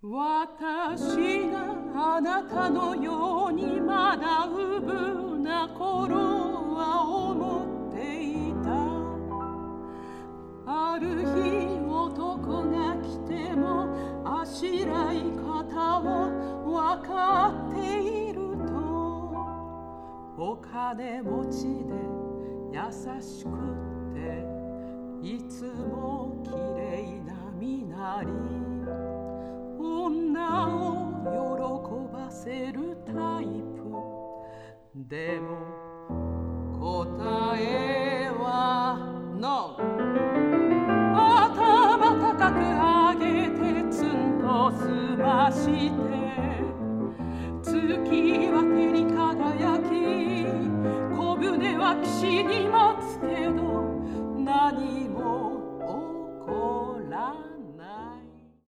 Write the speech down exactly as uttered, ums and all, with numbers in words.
私があなたのようにまだうぶな頃は思っていた。ある日男が来てもあしらい方を分かっていると、お金持ちで優しくていつもきれいな身なり、女を喜ばせるタイプでも答えは ノー。 頭高く上げてツンと澄まして、月は照り輝き、小舟は岸にも